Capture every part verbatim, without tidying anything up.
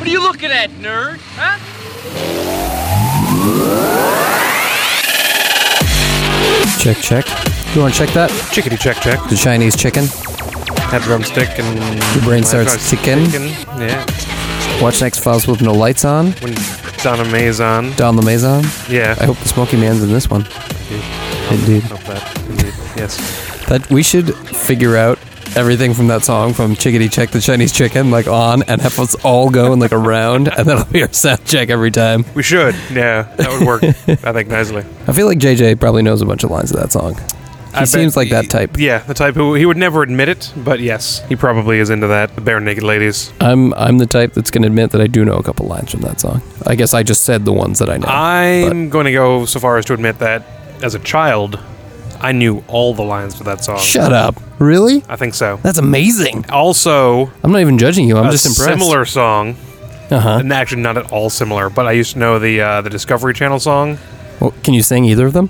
What are you looking at, nerd? Huh? Check, check. You want to check that? Chickadee check check. The Chinese chicken. Had drumstick and... Your brain starts ticking. Yeah. Watch X-Files with no lights on. When Donna May's on. Don LeMay's on. Yeah. I hope the Smoky Man's in this one. Indeed. Indeed. Hope that. Indeed. Yes. That we should figure out everything from that song, from Chickadee Check the Chinese Chicken, like on, and have us all go in like a round, and that'll be our sound check every time. We should. Yeah. That would work, I think, nicely. I feel like J J probably knows a bunch of lines of that song. He I seems bet like that he- type. Yeah, the type who he would never admit it, but yes, he probably is into that. The bare naked ladies. I'm I'm the type that's going to admit that I do know a couple lines from that song. I guess I just said the ones that I know. I'm going to go so far as to admit that as a child, I knew all the lines for that song. Shut up. Really? I think so. That's amazing. Also, I'm not even judging you. I'm a just impressed. similar song, Uh-huh. and actually not at all similar, but I used to know the uh, the Discovery Channel song. Well, can you sing either of them?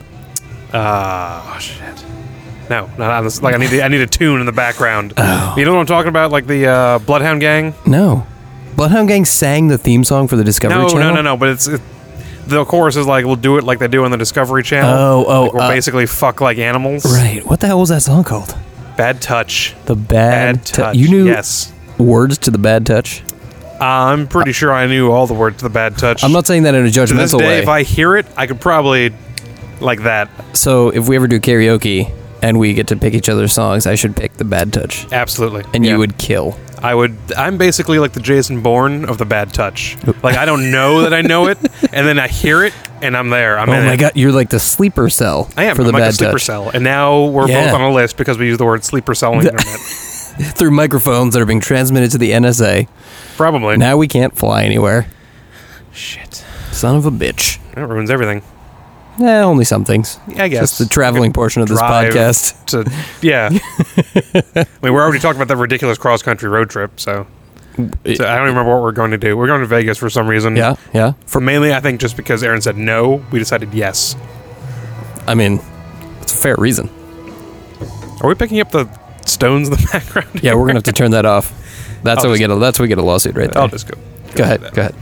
Uh, oh, shit. No, not on this. Like I need the, I need a tune in the background. Oh. You know what I'm talking about? Like the uh, Bloodhound Gang. No. Bloodhound Gang sang the theme song for the Discovery No, Channel? no, no, no. But it's it, the chorus is like we'll do it like they do on the Discovery Channel. Oh, oh, Like we'll uh, basically fuck like animals. Right. What the hell was that song called? Bad Touch. The Bad, Bad Tou- Touch. You knew Yes. words to the Bad Touch? Uh, I'm pretty sure I knew all the words to the Bad Touch. I'm not saying that in a to this judgmental day. way. If I hear it, I could probably like that. So if we ever do karaoke and we get to pick each other's songs, I should pick the Bad Touch. Absolutely. And Yeah. you would kill. I would. I'm basically like the Jason Bourne of the Bad Touch. Like I don't know that I know it, and then I hear it, and I'm there. I'm Oh in my it. god, you're like the sleeper cell I am. for the I'm like Bad a sleeper Touch. cell, and now we're Yeah. both on a list because we use the word sleeper cell on the internet. Through microphones that are being transmitted to the N S A. Probably. Now we can't fly anywhere. Shit. Son of a bitch. That ruins everything. Eh, only some things. I guess. Just the traveling portion of this Drive podcast. To, yeah. I mean, we're already talking about that ridiculous cross country road trip, so. so I don't even remember what we're going to do. We're going to Vegas for some reason. Yeah, yeah. For mainly, I think, just because Aaron said no, we decided yes. I mean, it's a fair reason. Are we picking up the stones in the background? Yeah, we're gonna have to turn that off. That's I'll how we just- get a that's how we get a lawsuit right there. I'll just go. go ahead, go ahead.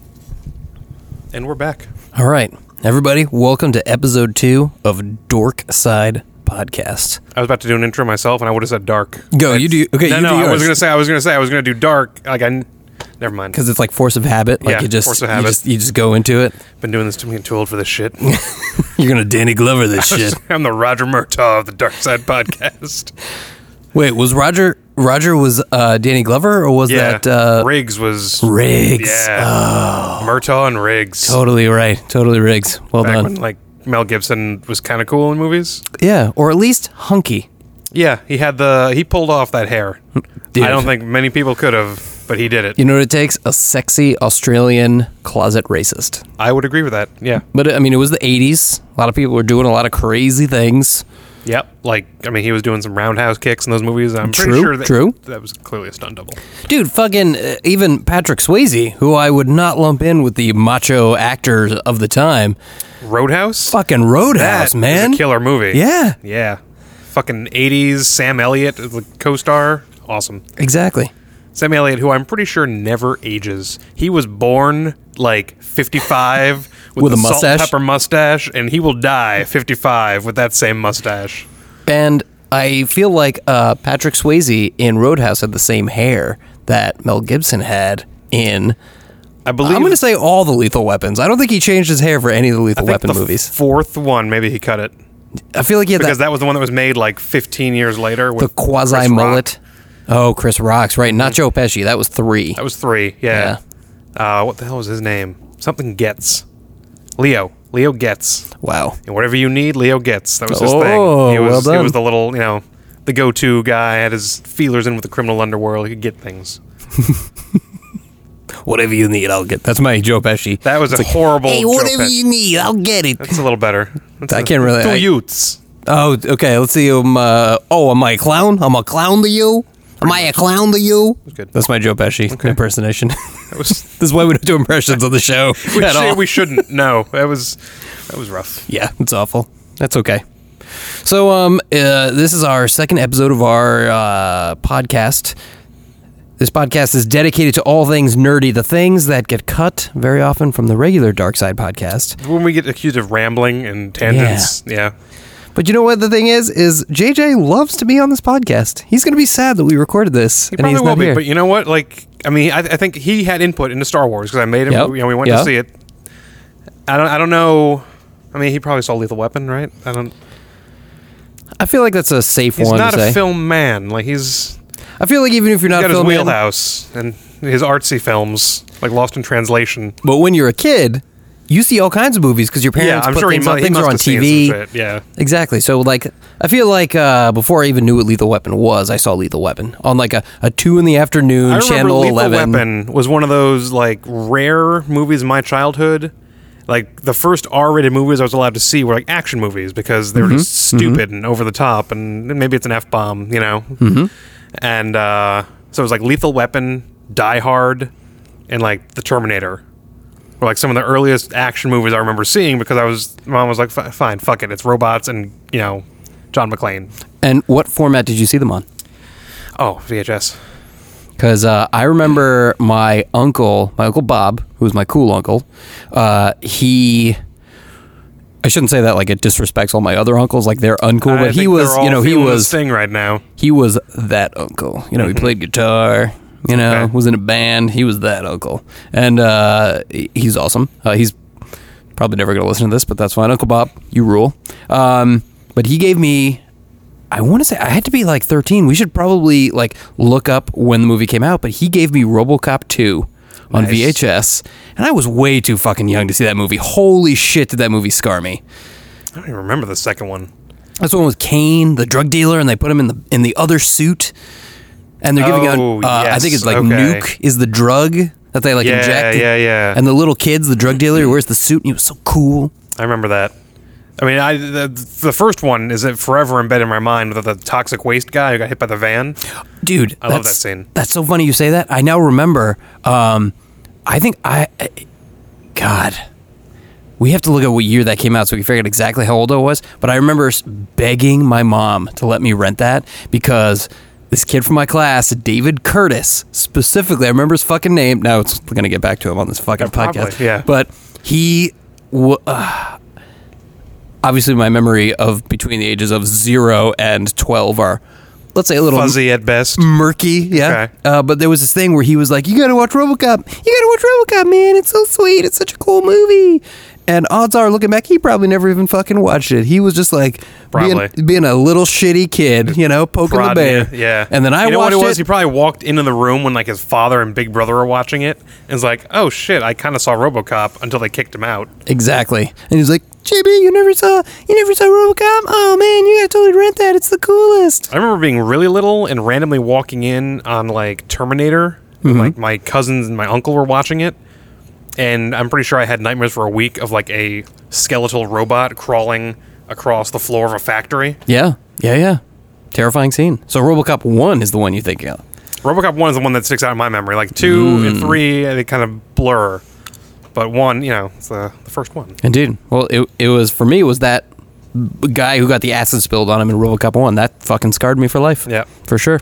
And we're back. All right, everybody, welcome to episode two of Dork Side Podcast. I was about to do an intro myself, and I would have said dark. Go, you do. Okay, no, you no. do I yours. was gonna say. I was gonna say. I was gonna do dark. Like I. n- Never mind. Because it's like force of habit. Like Yeah, you just force of you habit. just you just go into it. Been doing this to me. Too old for this shit. You're gonna Danny Glover this shit. I'm the Roger Murtaugh of the Dark Side Podcast. Wait, was Roger Roger was uh, Danny Glover or was Yeah. that uh, Riggs was. Riggs? Yeah. Murtaugh and Riggs. Totally right. Totally Riggs. Well Back done. when like Mel Gibson was kind of cool in movies. Yeah, or at least hunky. Yeah, he had the. He pulled off that hair. Dude. I don't think many people could have, but he did it. You know what it takes? A sexy Australian closet racist. I would agree with that. Yeah. But I mean, it was the eighties. A lot of people were doing a lot of crazy things. Yep. Like, I mean, he was doing some roundhouse kicks in those movies. I'm True, pretty sure that true. that was clearly a stunt double. Dude, fucking uh, even Patrick Swayze, who I would not lump in with the macho actors of the time. Roadhouse? Fucking Roadhouse, That man. is a killer movie. Yeah, Yeah. Fucking eighties, Sam Elliott, is the co-star. Awesome. exactly. Sam Elliott, who I'm pretty sure never ages. He was born like fifty-five with, With the a salt and mustache? pepper mustache, and he will die fifty-five with that same mustache. And I feel like uh, Patrick Swayze in Roadhouse had the same hair that Mel Gibson had in. I believe I'm going to say all the Lethal Weapons. I don't think he changed his hair for any of the I Lethal think Weapon the movies. fourth one, maybe he cut it. I feel like he had Because that, that was the one that was made like fifteen years later. the With quasi Chris Rock. mullet. Oh, Chris Rock's right. Not Joe Pesci. That was three. That was three. Yeah. Uh, what the hell was his name? Something Getz. Leo. Leo Getz. Wow. And whatever you need, Leo Getz. That was his Oh, thing. He was, well he done. was the little, you know, the go-to guy. Had his feelers in with the criminal underworld. He could get things. Whatever you need, I'll get. That's my Joe Pesci. That was a horrible. Hey, Joe whatever Pesci. you need, I'll get it. That's a little better. That's I a- can't really- Two I- youths. Oh, okay. Let's see. Um, uh, oh, am I a clown? I'm a clown to you? Am I a clown to you? That's good. That's my Joe Pesci impersonation. That was. This is why we don't do impressions on the show We, at should, all. we shouldn't. No, that was. That was rough. Yeah, it's awful. That's okay. So, um, uh, this is our second episode of our uh, podcast. This podcast is dedicated to all things nerdy, the things that get cut very often from the regular Dark Side podcast. When we get accused of rambling and tangents, yeah. yeah. But you know what the thing is? Is J J loves to be on this podcast. He's going to be sad that we recorded this. He and probably he's will not be, here. but you know what? Like, I mean, I, I think he had input into Star Wars because I made him. Yep. You know, we went Yep. to see it. I don't. I don't know. I mean, he probably saw Lethal Weapon, right? I don't. I feel like that's a safe He's one not to say. a film man. Like he's. I feel like even if you're He's not got a his film man, wheelhouse and his artsy films, like Lost in Translation. but when you're a kid, you see all kinds of movies because your Yeah, parents I'm put sure he, things mu- on, he things must are on have seen T V. some shit. Yeah. Exactly. So, like, I feel like uh, before I even knew what Lethal Weapon was, I saw Lethal Weapon on like a, a two in the afternoon I remember channel Lethal eleven. Weapon was one of those like rare movies in my childhood. Like the first R-rated movies I was allowed to see were like action movies because they were Mm-hmm. just stupid and over the top, and maybe it's an F-bomb, you know. Mm-hmm. And uh, so it was like Lethal Weapon, Die Hard, and like The Terminator. Were like some of the earliest action movies I remember seeing because I was mom was like, fine, fuck it, it's robots and you know John McClane. And what format did you see them on? Oh, V H S. Because uh, I remember my uncle, my uncle Bob, who was my cool uncle, uh, he... I shouldn't say that like it disrespects all my other uncles, like they're uncool, I but he think was, they're all you know, he feeling this was... thing right now. He was that uncle. You know, he played guitar, you know, Okay. was in a band. He was that uncle. And uh, he- he's awesome. Uh, he's probably never going to listen to this, but that's fine. Uncle Bob, you rule. Um, but he gave me, I want to say, I had to be like thirteen. We should probably like look up when the movie came out, but he gave me RoboCop two on Nice. V H S. And I was way too fucking young to see that movie. Holy shit, did that movie scar me. I don't even remember the second one. That's the one with Kane, the drug dealer, and they put him in the in the other suit, and they're giving Oh, out. Uh, I yes, think it's like okay. Nuke is the drug that they like Yeah, inject. yeah, yeah. And the little kid's the drug dealer who wears the suit, and he was so cool. I remember that. I mean, I the, the first one is it forever embedded in my mind with the toxic waste guy who got hit by the van. Dude, I love that's- that scene. That's so funny you say that. I now remember. Um, I think I, I- God, we have to look at what year that came out so we can figure out exactly how old I was. But I remember s- begging my mom to let me rent that because this kid from my class, David Curtis, specifically, I remember his fucking name. Now it's going to get back to him on this fucking Yeah, probably, podcast. yeah. But he, w- uh, obviously, my memory of between the ages of zero and twelve are, let's say, a little Fuzzy at best. murky, yeah. Okay. Uh, but there was this thing where he was like, "You gotta watch RoboCop. You gotta watch RoboCop, man. It's so sweet. It's such a cool movie." And odds are, looking back, he probably never even fucking watched it. He was just like Probably. being, being a little shitty kid, you know, poking Prod the bear. you, yeah. And then I you know watched what it was? it. He probably walked into the room when like his father and Big Brother were watching it, and was like, "Oh shit, I kind of saw RoboCop," until they kicked him out. Exactly. And he's like, "J B, you never saw, you never saw RoboCop? Oh man, you gotta totally rent that. It's the coolest." I remember being really little and randomly walking in on like Terminator. Mm-hmm. Like my cousins and my uncle were watching it, and I'm pretty sure I had nightmares for a week of like a skeletal robot crawling across the floor of a factory. Yeah, yeah, yeah. Terrifying scene. So RoboCop one is the one you think of. RoboCop one is the one that sticks out in my memory. Like two Mm. and three, they kind of blur, but one, you know, it's the, the first one. Indeed. Well, it it was for me. It was that b- guy who got the acid spilled on him in RoboCop one. That fucking scarred me for life. Yeah. for sure.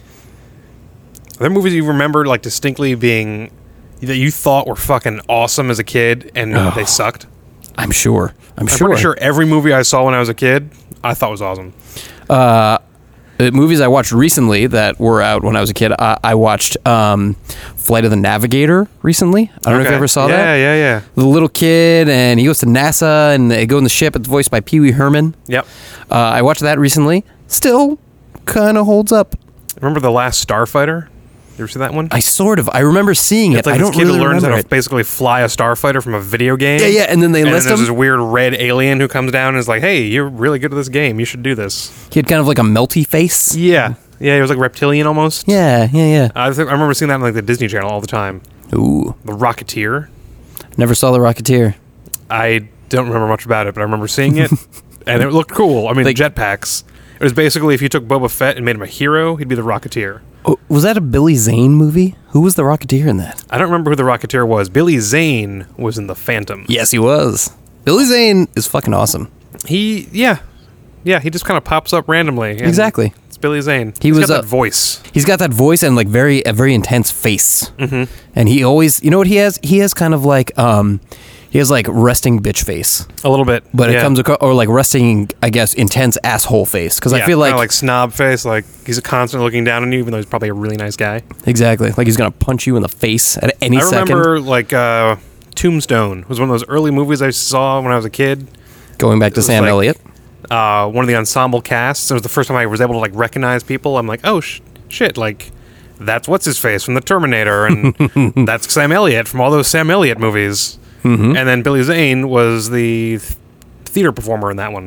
Are there movies you remember like distinctly being that you thought were fucking awesome as a kid and Oh. they sucked? I'm sure. I'm, I'm sure. pretty sure every movie I saw when I was a kid, I thought was awesome. Uh, movies I watched recently that were out when I was a kid. I, I watched um, Flight of the Navigator recently. I don't know if you ever saw yeah, that. Yeah, yeah, yeah. The little kid and he goes to NASA and they go in the ship. It's voiced by Pee Wee Herman. Yep. Uh, I watched that recently. Still kind of holds up. Remember The Last Starfighter? You ever see that one? I sort of. I remember seeing it. It's like I this don't kid really who learns how remember to it. basically fly a starfighter from a video game. Yeah, yeah, and then they and list then there's him. this weird red alien who comes down and is like, "Hey, you're really good at this game. You should do this." He had kind of like a melty face. Yeah, yeah. He was like reptilian almost. Yeah, yeah, yeah. I, think, I remember seeing that on like the Disney Channel all the time. Ooh, The Rocketeer. never saw The Rocketeer. I don't remember much about it, but I remember seeing it, and it looked cool. I mean, Like- jetpacks. It was basically if you took Boba Fett and made him a hero, he'd be the Rocketeer. Oh, was that a Billy Zane movie? Who was the Rocketeer in that? I don't remember who the Rocketeer was. Billy Zane was in The Phantom. Yes, he was. Billy Zane is fucking awesome. He, yeah. Yeah, he just kind of pops up randomly. and Exactly. It's Billy Zane. He He's was got a- that voice. He's got that voice and like very a very intense face. Mm-hmm. And he always, you know what he has? He has kind of like um, he has like resting bitch face, A little bit. but yeah. it comes across or like resting, I guess, intense asshole face. Because I Yeah, feel like, kinda like snob face. Like he's constantly looking down on you, even though he's probably a really nice guy. exactly like he's gonna punch you in the face at any I second. remember like uh, Tombstone was one of those early movies I saw when I was a kid. Going back to was Sam like- Elliott. Uh, one of the ensemble casts. It was the first time I was able to like recognize people. I'm like, oh sh- shit, like that's what's his face from the Terminator, and that's Sam Elliott from all those Sam Elliott movies. Mm-hmm. And then Billy Zane was the th- theater performer in that one.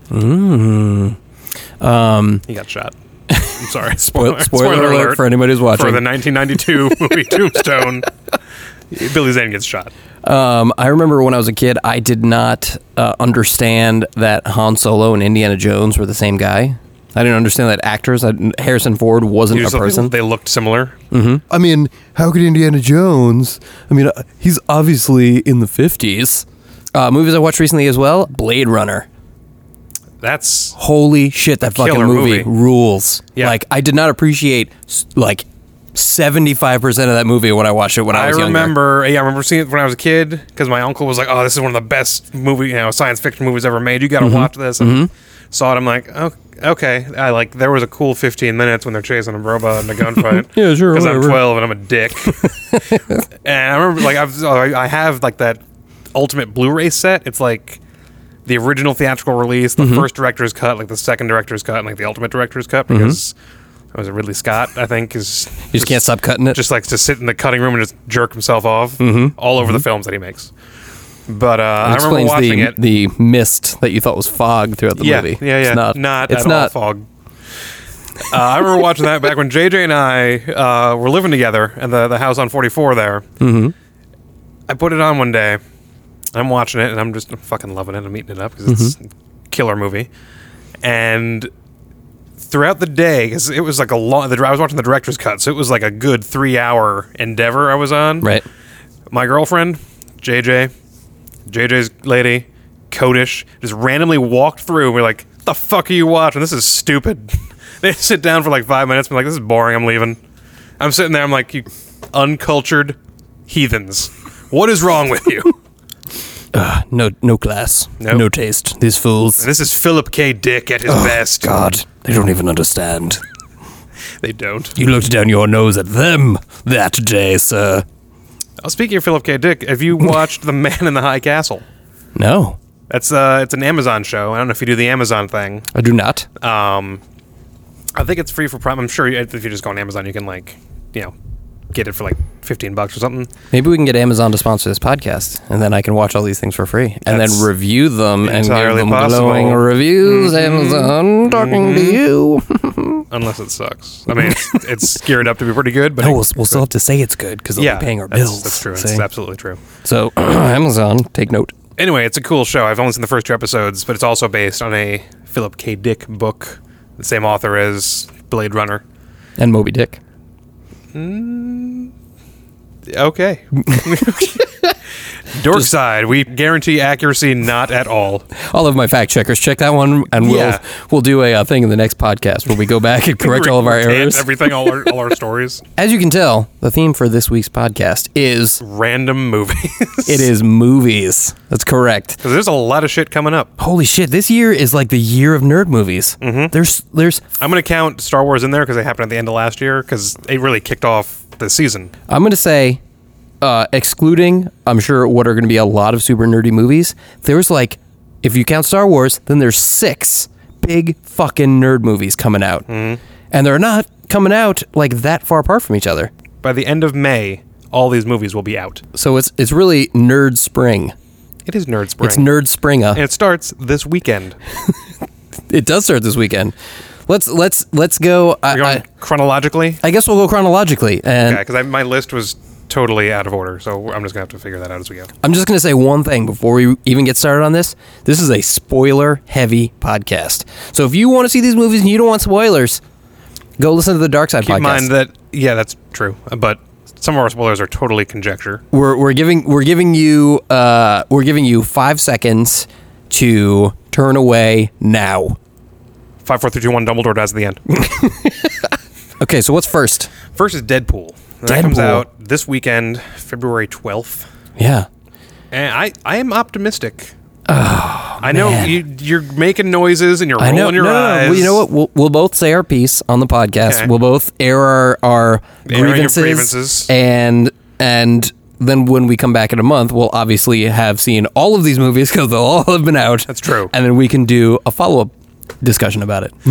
Mm. Um, He got shot. I'm sorry. spoiler, spoiler, alert, for anybody who's watching. For the nineteen ninety-two movie Tombstone, Billy Zane gets shot. Um, I remember when I was a kid, I did not uh, understand that Han Solo and Indiana Jones were the same guy. I didn't understand that actors, that Harrison Ford wasn't You a just thought person. They looked similar. I mean, how could Indiana Jones? I mean, uh, he's obviously in the fifties. Uh, movies I watched recently as well, Blade Runner. That's Holy shit, that fucking killer movie, movie. rules. Yeah. Like, I did not appreciate, s- like, seventy-five percent of that movie when I watched it when I I was younger. remember. Yeah, I remember seeing it when I was a kid because my uncle was like, "Oh, this is one of the best movie, you know, science fiction movies ever made. You got to Mm-hmm. watch this." And saw it. I'm like, "Oh, okay." I like. There was a cool fifteen minutes when they're chasing a robot in a gunfight. Yeah, sure, Because I'm whatever. twelve and I'm a dick. And I remember, like, I've I have like that ultimate Blu-ray set. It's like the original theatrical release, the first director's cut, like the second director's cut, and like the ultimate director's cut because. Was it Ridley Scott? I think is You just can't stop cutting it. just likes to sit in the cutting room and just jerk himself off Mm-hmm. all over the films that he makes. But uh, I It remember explains watching the, it. the mist that you thought was fog throughout the yeah, movie. yeah, yeah. It's not. not it's at not. all fog. Uh, I remember watching that back when J J and I uh, were living together at the, the house on forty-four there. Mm-hmm. I put it on one day. I'm watching it, and I'm just fucking loving it. I'm eating it up because Mm-hmm. it's a killer movie. And throughout the day, because it was like a long... The, I was watching the director's cut, so it was like a good three-hour endeavor I was on. Right. My girlfriend, J J, J J's lady, Kodish, just randomly walked through. And we're like, the fuck are you watching? This is stupid. They sit down for like five minutes and be like, this is boring. I'm leaving. I'm sitting there. I'm like, you uncultured heathens. What is wrong with you? Uh, no, no class, Nope. no taste. These fools. This is Philip K. Dick at his best. God, they don't even understand. They don't. You looked down your nose at them that day, sir. Oh, speaking of Philip K. Dick, have you watched The Man in the High Castle? No, That's uh, it's an Amazon show. I don't know if you do the Amazon thing. I do not. Um, I think it's free for Prime. I'm sure you, if you just go on Amazon, you can like, you know, get it for like fifteen bucks or something. Maybe we can get Amazon to sponsor this podcast, and then I can watch all these things for free, and That's then review them and give entirely them possible. glowing reviews. Amazon talking to you. Unless it sucks. I mean, it's, it's geared up to be pretty good, but No, it- we'll, we'll still have to say it's good because they'll yeah, be paying our that's, bills. That's true. see? That's absolutely true. So, Amazon, take note. Anyway, it's a cool show. I've only seen the first two episodes, but it's also based on a Philip K. Dick book. The same author as Blade Runner. And Moby Dick. Okay. Dork side, we guarantee accuracy not at all. All of my fact checkers, check that one, and we'll Yeah. we'll do a, uh thing in the next podcast where we go back and correct all of our Recant errors. Everything, all our, all our stories. As you can tell, the theme for this week's podcast is Random movies. it is movies. That's correct. Because there's a lot of shit coming up. Holy shit! This year is like the year of nerd movies. Mm-hmm. There's there's I'm going to count Star Wars in there because they happened at the end of last year because it really kicked off the season. I'm gonna say, uh, excluding I'm sure what are going to be a lot of super nerdy movies. There's like, if you count Star Wars, then there's six big fucking nerd movies coming out, mm-hmm. and they're not coming out like that far apart from each other. By the end of May, all these movies will be out. So it's it's really nerd spring. It is Nerd Spring. It's nerd springa. And it starts this weekend. It does start this weekend. Let's let's let's go. I, We're going I, chronologically. I guess we'll go chronologically, and Yeah, because my list was totally out of order, so I'm just gonna have to figure that out as we go. I'm just going to say one thing before we even get started on this. This is a spoiler-heavy podcast. So if you want to see these movies and you don't want spoilers, go listen to the Dark Side Keep podcast. in mind that yeah, that's true, but some of our spoilers are totally conjecture. we're we're giving we're giving you uh we're giving you five seconds to turn away now. five, four, three, two, one, Dumbledore dies at the end. Okay, so what's first? First is Deadpool. And That comes out this weekend, February twelfth. Yeah. And I, I am optimistic. Oh, I know man. you, you're making noises and you're I know. rolling your no, no, no. eyes. Well, you know what? We'll, we'll both say our piece on the podcast. Okay. We'll both air our, our Airing your grievances, grievances. and and then when we come back in a month, we'll obviously have seen all of these movies because they'll all have been out. That's true. And then we can do a follow up discussion about it.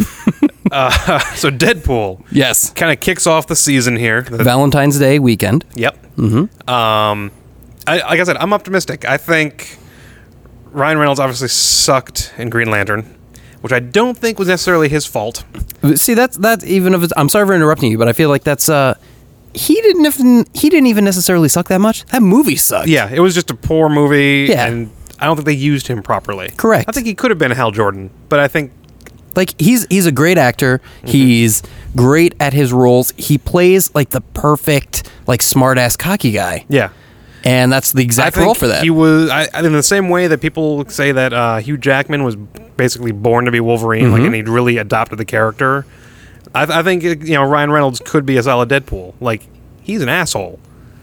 uh, so Deadpool Yes. kind of kicks off the season here. The- Valentine's Day weekend. Yep. Mm-hmm. Um, I, like I said, I'm optimistic. I think Ryan Reynolds obviously sucked in Green Lantern, which I don't think was necessarily his fault. See, that's that's even if it's, I'm sorry for interrupting you, but I feel like that's uh he didn't even, he didn't even necessarily suck that much. That movie sucked. Yeah, it was just a poor movie, Yeah. and I don't think they used him properly. Correct. I think he could have been Hal Jordan, but I think Like he's he's a great actor. Mm-hmm. He's great at his roles. He plays like the perfect like smart ass cocky guy. yeah. And that's the exact I think role for that. He was I, in the same way that people say that uh, Hugh Jackman was basically born to be Wolverine, Mm-hmm. like, and he really adopted the character. I, I think you know Ryan Reynolds could be a solid Deadpool. Like he's an asshole.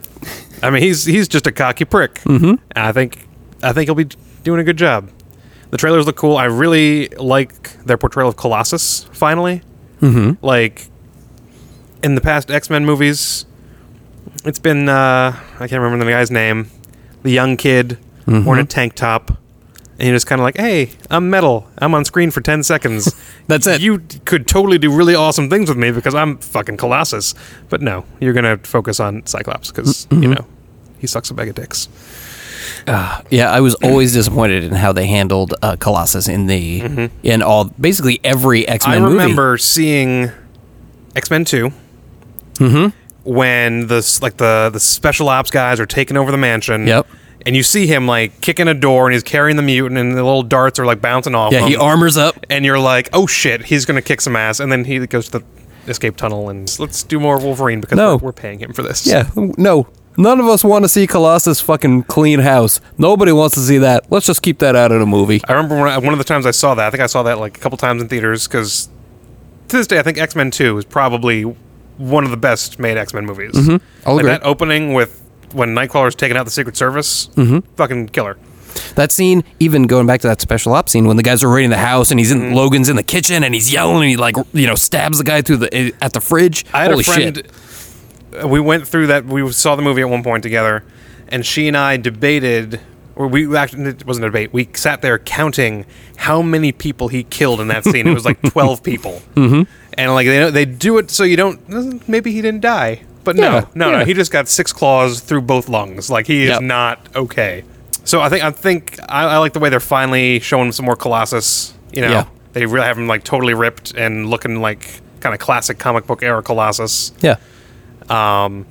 I mean, he's he's just a cocky prick. Mm-hmm. And I think I think he'll be doing a good job. The trailers look cool. I really like their portrayal of Colossus. Finally, mm-hmm. like in the past X-Men movies. It's been, uh, I can't remember the guy's name, the young kid Mm-hmm. wearing a tank top, and you're just kind of like, hey, I'm metal. I'm on screen for ten seconds. That's it. You could totally do really awesome things with me because I'm fucking Colossus. But no, you're going to focus on Cyclops because, Mm-hmm. you know, he sucks a bag of dicks. Yeah, I was always disappointed in how they handled uh, Colossus in the in all basically every X I Men movie. remember seeing X-Men two when the s- like the the special ops guys are taking over the mansion. Yep. And you see him like kicking a door, and he's carrying the mutant, and the little darts are like bouncing off. Yeah, him. he armors up. And you're like, oh shit, he's gonna kick some ass. And then he goes to the escape tunnel, and let's do more Wolverine because No. we're, we're paying him for this. Yeah, no. None of us want to see Colossus fucking clean house. Nobody wants to see that. Let's just keep that out of the movie. I remember when I, one of the times I saw that. I think I saw that like a couple times in theaters because to this day, I think X-Men two is probably one of the best made X-Men movies. Mm-hmm. I'll like agree. that opening with when Nightcrawler's taking out the Secret Service, Mm-hmm. fucking killer. That scene, even going back to that special ops scene when the guys are raiding the house and he's in Mm-hmm. Logan's in the kitchen and he's yelling and he like you know stabs the guy through the at the fridge. I had Holy a friend. shit! uh, We went through that. We saw the movie at one point together, and she and I debated. Or we actually it wasn't a debate. We sat there counting how many people he killed in that scene. It was like twelve people, mm-hmm. and like they they do it so you don't. Maybe he didn't die, but Yeah, no, no, yeah. no. He just got six claws through both lungs. Like he is Yep. not okay. So I think I think I, I like the way they're finally showing some more Colossus. You know, Yeah. they really have him like totally ripped and looking like kind of classic comic book era Colossus. Yeah, Um,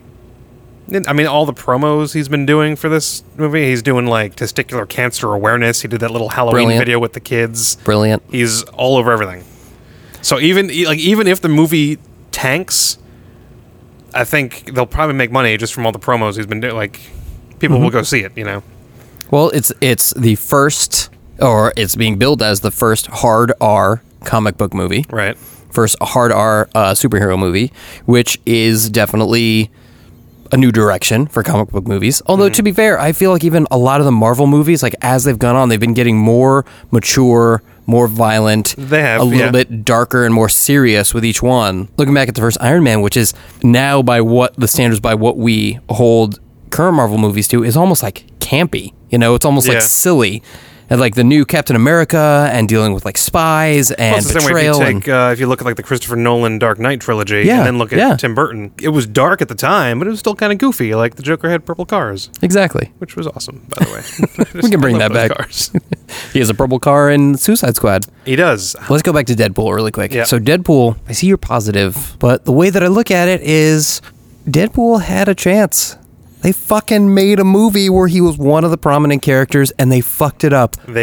I mean, all the promos he's been doing for this movie, he's doing like testicular cancer awareness. He did that little Halloween Brilliant. video with the kids. brilliant. He's all over everything. So even e, like even if the movie tanks, I think they'll probably make money just from all the promos he's been doing. Like people will go see it. You know, Well, it's it's the first, or it's being billed as the first hard R comic book movie. right? First hard R uh, superhero movie, which is definitely a new direction for comic book movies. Although, to be fair, I feel like even a lot of the Marvel movies, like as they've gone on, they've been getting more mature, more violent, They have, a little yeah. bit darker and more serious with each one. Looking back at the first Iron Man, which is now by what the standards by what we hold current Marvel movies to, is almost like campy. You know, it's almost Yeah. like silly. And like the new Captain America and dealing with like spies and Well, it's the same way if betrayal. you and, take uh, if you look at like the Christopher Nolan Dark Knight trilogy, Yeah, and then look at yeah. Tim Burton. It was dark at the time, but it was still kind of goofy. Like the Joker had purple cars, exactly. which was awesome, by the way. We can bring I that love those back. Cars. He has a purple car in Suicide Squad. He does. Let's go back to Deadpool really quick. Yeah. So Deadpool, I see you're positive, but the way that I look at it is Deadpool had a chance. They fucking made a movie where he was one of the prominent characters, and they fucked it up They-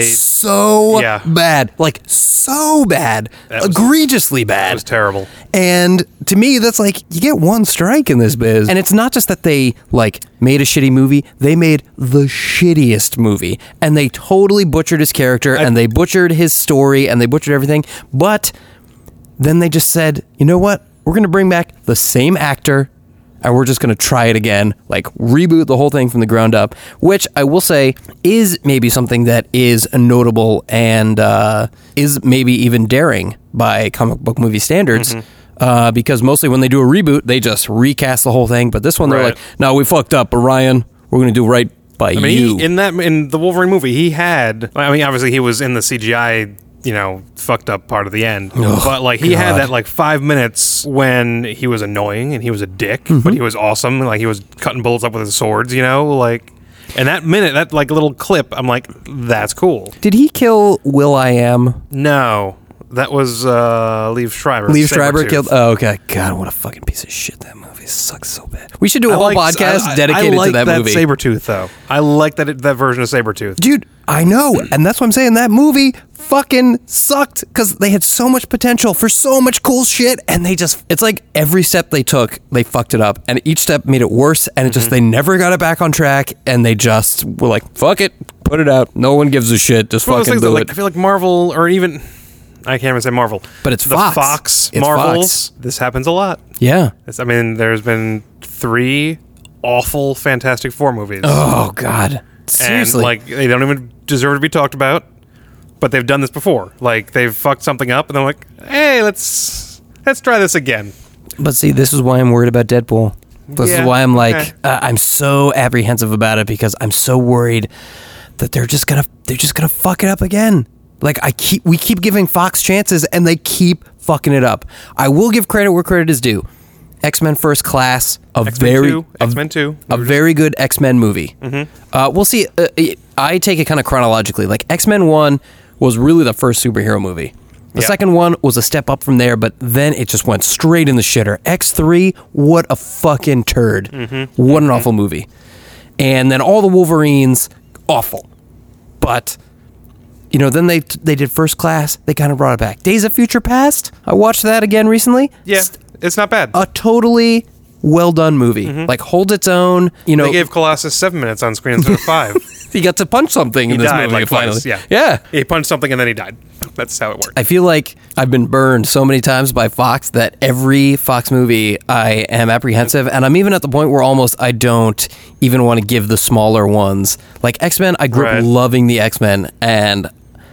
so Yeah. bad. Like, so bad. That was- Egregiously bad. It was terrible. And to me, that's like, you get one strike in this biz. And it's not just that they, like, made a shitty movie. They made the shittiest movie. And they totally butchered his character, and they butchered his story, and they butchered everything. But then they just said, you know what? We're going to bring back the same actor, and we're just going to try it again. Like, reboot the whole thing from the ground up. Which, I will say, is maybe something that is notable and uh, is maybe even daring by comic book movie standards. Mm-hmm. Uh, because mostly when they do a reboot, they just recast the whole thing. But this one, they're Right. like, no, we fucked up, Orion. We're going to do right by I mean, you. he, in that in the Wolverine movie, he had. I mean, obviously, he was in the C G I, you know, fucked up part of the end. But like, he had God. that like five minutes when he was annoying and he was a dick, Mm-hmm. but he was awesome. Like, he was cutting bullets up with his swords, you know, like. And that minute, that like little clip, I'm like, that's cool. Did he kill Will I Am? No, that was uh, Liev Schreiber. Liev Schreiber Sabretooth. killed. Oh, okay. God, what a fucking piece of shit that movie sucks so bad. We should do a I whole liked- podcast I- I- dedicated I like to that, that movie. Sabretooth, though. I like that it, that version of Sabretooth. Dude, I know, and that's what I'm saying. That movie fucking sucked because they had so much potential for so much cool shit, and they just, it's like every step they took, they fucked it up, and each step made it worse, and it just, they never got it back on track, and they just were like, fuck it, put it out. No one gives a shit. Just One of those fucking things that, do like, it. I feel like Marvel, or even I can't even say Marvel, But it's the Fox. Fox It's Marvels. This happens a lot. Yeah. It's, I mean, there's been three awful Fantastic Four movies, Oh, God. and Seriously. like they don't even deserve to be talked about. But they've done this before. Like they've fucked something up, and they're like, "Hey, let's let's try this again." But see, this is why I'm worried about Deadpool. This Yeah, is why I'm like, okay. uh, I'm so apprehensive about it because I'm so worried that they're just gonna, they're just gonna fuck it up again. Like I keep, we keep giving Fox chances, and they keep fucking it up. I will give credit where credit is due. X-Men First Class, a X-Men very, two, a, X-Men two. a very good X-Men movie. Mm-hmm. Uh, we'll see. Uh, I take it kind of chronologically. Like X-Men One was really the first superhero movie. The Yeah. second one was a step up from there, but then it just went straight in the shitter. X three, what a fucking turd. Mm-hmm. What an awful movie. And then all the Wolverines, awful. But, you know, then they they did First Class. They kind of brought it back. Days of Future Past, I watched that again recently. Yeah, it's not bad. A totally well done movie. Like, holds its own. You know, They gave Colossus seven minutes on screen instead of five. he got to punch something in He this died movie like finally. twice. Yeah, Yeah. He punched something and then he died. That's how it worked. I feel like I've been burned so many times by Fox that every Fox movie I am apprehensive, and I'm even at the point where almost I don't even want to give the smaller ones. Like X-Men, I grew Right. up loving the X-Men, and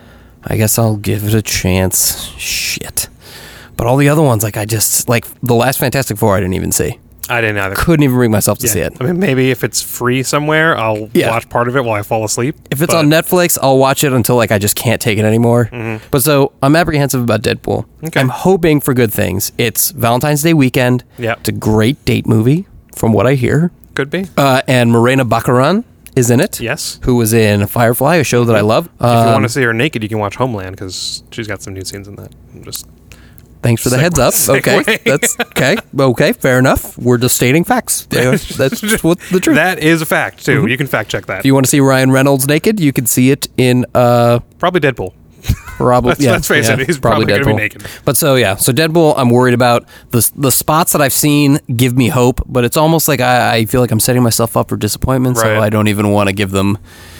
I guess I'll give it a chance. Shit. But all the other ones, like I just, like the last Fantastic Four I didn't even see. I didn't either. Couldn't even bring myself to Yeah. see it. I mean, maybe if it's free somewhere, I'll Yeah. watch part of it while I fall asleep. If it's But- on Netflix, I'll watch it until like I just can't take it anymore. But so I'm apprehensive about Deadpool. Okay. I'm hoping for good things. It's Valentine's Day weekend. Yeah. It's a great date movie, from what I hear. could be. Uh, and Morena Baccarin is in it. Yes. Who was in Firefly, a show that I love. If you Um, want to see her naked, you can watch Homeland because she's got some new scenes in that. I'm just Thanks for the Segue- heads up. Okay, segue. that's okay. Okay, fair enough. We're just stating facts. That's just what the truth. that is a fact too. You can fact check that. If you want to see Ryan Reynolds naked, you can see it in uh, Probably Deadpool. Probably, Let's- yeah, let's face yeah, it, he's probably gonna be naked. But so yeah, so Deadpool, I'm worried about the the spots that I've seen give me hope, but it's almost like I, I feel like I'm setting myself up for disappointment, Right. so I don't even want to give them.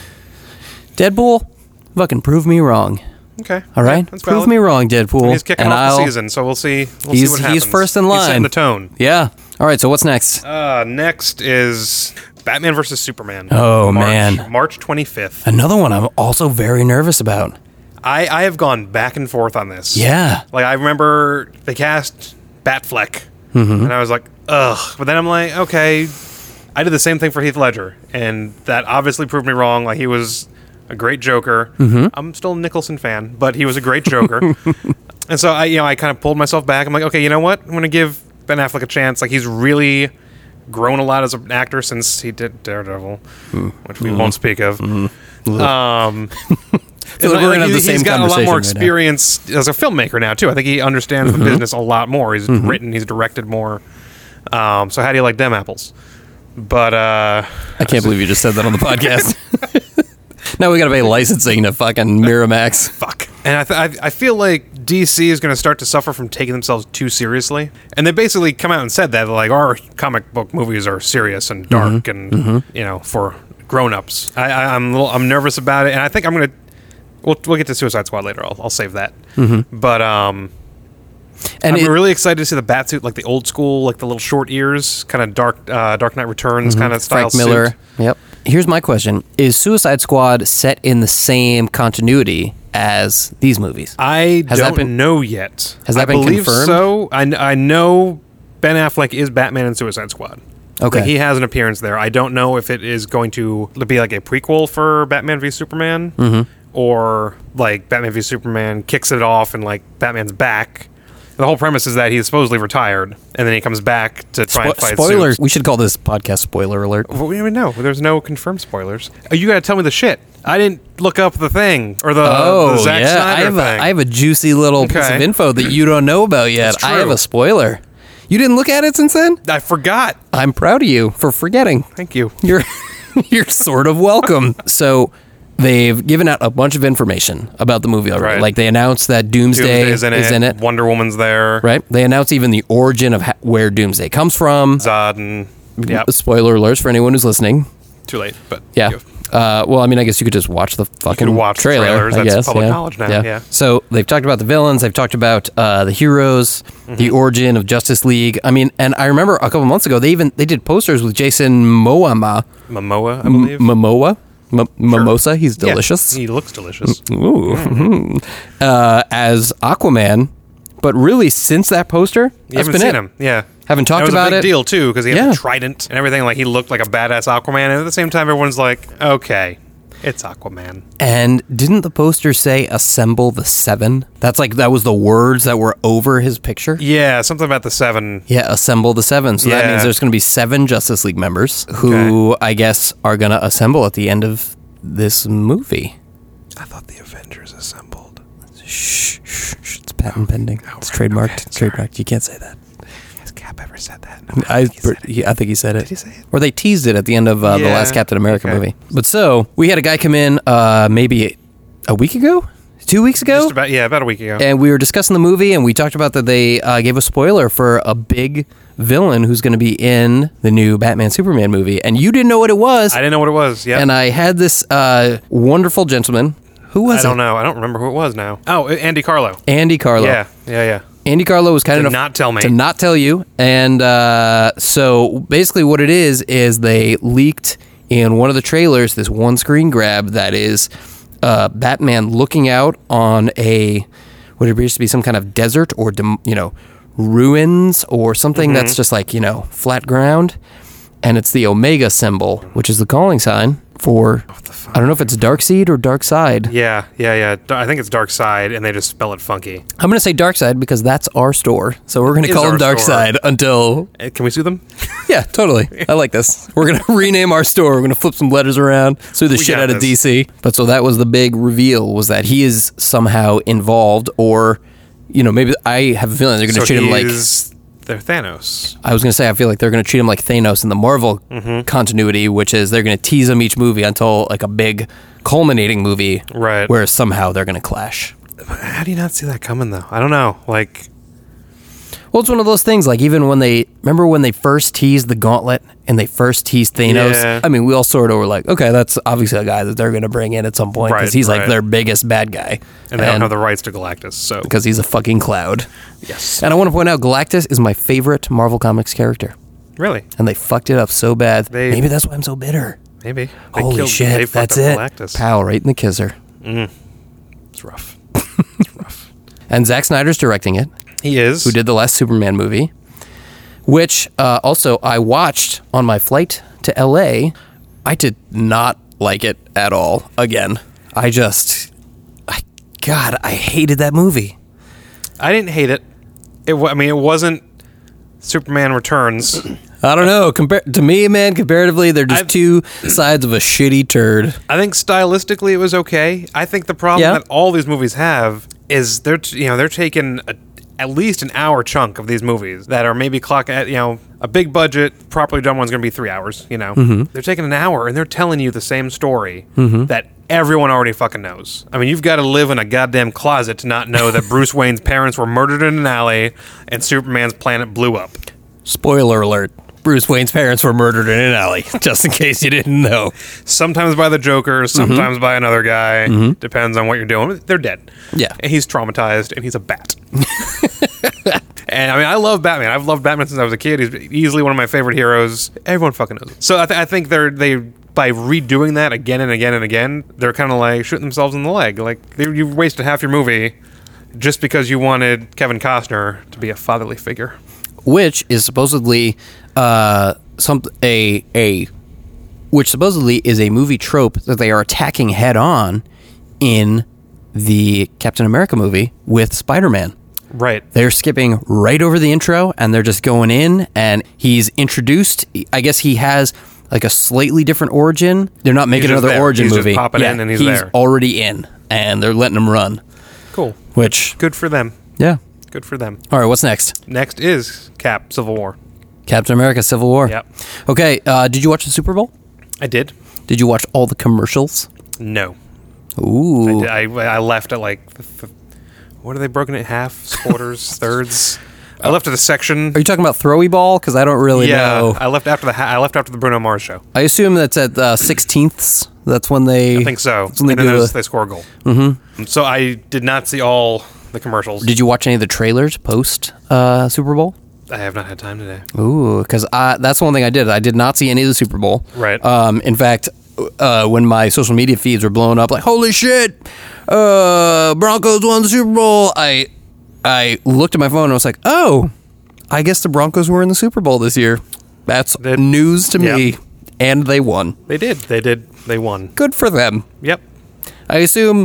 Deadpool, fucking prove me wrong. Okay. All right, Yeah, that's prove valid. me wrong, Deadpool. He's kicking and off I'll, the season, so we'll see. We'll He's see what happens. he's first in He's setting line. the tone. Yeah. All right. So what's next? Uh, next is Batman versus Superman. Oh, March, man. March twenty-fifth. Another one I'm also very nervous about. I, I have gone back and forth on this. Yeah. Like, I remember they cast Batfleck, Mm-hmm. and I was like, ugh. But then I'm like, okay, I did the same thing for Heath Ledger, and that obviously proved me wrong. Like, he was a great Joker. Mm-hmm. I'm still a Nicholson fan, but he was a great Joker. And so I, you know, I kind of pulled myself back. I'm like, okay, you know what? I'm going to give Ben Affleck a chance. Like, he's really grown a lot as an actor since he did Daredevil, which we won't speak of. Um, feel like we're gonna have the he's same got a lot conversation more right now. experience as a filmmaker now too. I think he understands the business a lot more. He's written, he's directed more. Um, so how do you like them apples? But uh, I can't believe you just said that on the podcast. Now we got to pay licensing to fucking Miramax. fuck. And I, th- I I feel like D C is going to start to suffer from taking themselves too seriously. And they basically come out and said that, like, our comic book movies are serious and dark Mm-hmm. and, Mm-hmm. you know, for grown-ups. I, I, I'm a little, I'm nervous about it, and I think I'm going to... We'll, we'll get to Suicide Squad later. I'll, I'll save that. Mm-hmm. But um, And I'm it- really excited to see the bat suit, like the old school, like the little short ears, kind of dark uh, Dark Knight Returns kind of style Mm-hmm. Frank Miller. suit. Yep. Here's my question. Is Suicide Squad set in the same continuity as these movies? I Has that don't been- know yet. Has that I been believe confirmed? So I, kn- I know Ben Affleck is Batman in Suicide Squad. Okay. Like, he has an appearance there. I don't know if it is going to be like a prequel for Batman v Superman, Mm-hmm. or like Batman v Superman kicks it off and like Batman's back. The whole premise is that he's supposedly retired, and then he comes back to try and Spo- fight. spoilers. Suits. We should call this podcast spoiler alert. Well, we don't even know. There's no confirmed spoilers. Oh, you got to tell me the shit. I didn't look up the thing or the, Oh, the Zack yeah. Snyder I have, a, thing. I have a juicy little piece Okay. of info that you don't know about yet. That's I have true. a spoiler. You didn't look at it since then? I forgot. I'm proud of you for forgetting. Thank you. You're you're sort of welcome. So they've given out a bunch of information about the movie already. Right. Like they announced that Doomsday, Doomsday's in, is it. in it. Wonder Woman's there. Right? They announced even the origin of ha- where Doomsday comes from. Zod and yeah. Spoiler alerts for anyone who's listening. Too late, but Yeah. you- Uh, well, I mean, I guess you could just watch the fucking watch the trailer. trailers. I That's guess. public yeah. knowledge now, yeah. So they've talked about the villains. They've talked about uh, the heroes, Mm-hmm. the origin of Justice League. I mean, and I remember a couple months ago they even they did posters with Jason Momoa. Momoa, I believe. Momoa. M- Mimosa. He's delicious. Yeah, he looks delicious. Ooh. uh, as Aquaman. But really, since that poster, You that's haven't been seen it. him, yeah. Haven't talked That was about a big it. deal too, because he had Yeah. the trident and everything. Like, he looked like a badass Aquaman, and at the same time, everyone's like, "Okay, it's Aquaman." And didn't the poster say "assemble the seven"? That's like that was the words that were over his picture. Yeah, something about the seven. Yeah, assemble the seven. So that Yeah. means there's going to be seven Justice League members who I guess are going to assemble at the end of this movie. I thought the Avengers assembled. Shh, shh, shh it's patent pending. It's right, trademarked. okay, It's trademarked. You can't say that. Has Cap ever said that? I, he- I think he said it. Did he say it? Or they teased it at the end of uh, the Yeah, last Captain America okay. movie. But so we had a guy come in uh, maybe a week ago, two weeks ago. Just about, yeah, about a week ago. And we were discussing the movie, and we talked about that they uh, gave a spoiler for a big villain who's going to be in the new Batman Superman movie. And you didn't know what it was. I didn't know what it was. Yeah, And I had this uh, wonderful gentleman. Who was I don't it? know. I don't remember who it was now. Oh, Andy Carlo. Andy Carlo. Yeah, yeah, yeah. Andy Carlo was kind To enough not tell me. to not tell you. And uh, so basically, what it is is they leaked in one of the trailers this one screen grab that is uh, Batman looking out on a what appears to be some kind of desert or dem- you know ruins or something Mm-hmm. that's just like you know flat ground, and it's the Omega symbol, which is the calling sign for. I don't know if it's Darkseid or Darkseid. Yeah, yeah, yeah. D- I think it's Dark Side, and they just spell it funky. I'm going to say Darkseid because that's our store. So we're going to It is call him our store. Darkseid until. Uh, Can we sue them? Yeah, totally. I like this. We're going to rename our store. We're going to flip some letters around, sue the We shit got out of this. D C. But so that was the big reveal was that he is somehow involved or, you know, maybe I have a feeling they're going to So treat him like. he's they're Thanos. I was going to say, I feel like they're going to treat him like Thanos in the Marvel Mm-hmm. continuity, which is they're going to tease him each movie until like a big culminating movie. Right. Where somehow they're going to clash. How do you not see that coming, though? I don't know. Like, Well, it's one of those things. Like even when they remember when they first teased the Gauntlet and they first teased Thanos. Yeah. I mean, we all sort of were like, okay, that's obviously a guy that they're going to bring in at some point because Right, he's like right. their biggest bad guy, and they don't have the rights to Galactus, so because he's a fucking cloud. yes. And I want to point out, Galactus is my favorite Marvel Comics character, Really? and they fucked it up so bad. They- Maybe that's why I'm so bitter. Maybe. They Holy killed, shit, they fucked that's up it. Galactus. Pow, right in the kisser. It's rough. It's rough. And Zack Snyder's directing it. He is. Who did the last Superman movie, which uh, also I watched on my flight to L A. I did not like it at all. Again, I just, I, God, I hated that movie. I didn't hate it. It. wa- I mean, it wasn't Superman Returns. I don't know. Compar- to me, man, comparatively, they're just I've- two sides of a shitty turd. I think stylistically it was okay. I think the problem Yeah. that all these movies have is they're t- you know they're taking a at least an hour chunk of these movies that are maybe clock at, you know, a big budget, properly done one's going to be three hours, you know. Mm-hmm. They're taking an hour and they're telling you the same story mm-hmm. that everyone already fucking knows. I mean, you've got to live in a goddamn closet to not know that Bruce Wayne's parents were murdered in an alley and Superman's planet blew up. Spoiler alert. Bruce Wayne's parents were murdered in an alley, just in case you didn't know. Sometimes by the Joker, sometimes mm-hmm. by another guy. Mm-hmm. Depends on what you're doing. They're dead. Yeah. And he's traumatized, and he's a bat. And, I mean, I love Batman. I've loved Batman since I was a kid. He's easily one of my favorite heroes. Everyone fucking knows it. So I, th- I think they're, they, by redoing that again and again and again, they're kind of like shooting themselves in the leg. Like, you've wasted half your movie just because you wanted Kevin Costner to be a fatherly figure. Which is supposedly uh, some a a which supposedly is a movie trope that they are attacking head on in the Captain America movie with Spider-Man. Right. They're skipping right over the intro and they're just going in and he's introduced. I guess he has like a slightly different origin. They're not making He's another there. origin he's movie. Just popping yeah, in and he's, he's there. already in and they're letting him run. Cool. Which good for them. Yeah. Good for them. All right, what's next? Next is Cap, Civil War. Captain America, Civil War. Yep. Okay, uh, did you watch the Super Bowl? I did. Did you watch all the commercials? No. Ooh. I, did, I, I left at like, the, the, what are they broken at half, quarters, thirds? I left at a section. Are you talking about Throwy Ball? Because I don't really yeah, know. I left after the ha- I left after the Bruno Mars show. I assume that's at uh, sixteenths. That's when they. I think so. That's when they and then do there's- a- they score a goal. Mm-hmm. So I did not see all the commercials. Did you watch any of the trailers post uh, Super Bowl? I have not had time today. Ooh, because that's the one thing I did. I did not see any of the Super Bowl. Right. Um, in fact, uh, when my social media feeds were blowing up, like, holy shit, uh, Broncos won the Super Bowl, I I looked at my phone and I was like, oh, I guess the Broncos were in the Super Bowl this year. That's They- news to me. Yeah. And they won. They did. They did. They won. Good for them. Yep. I assume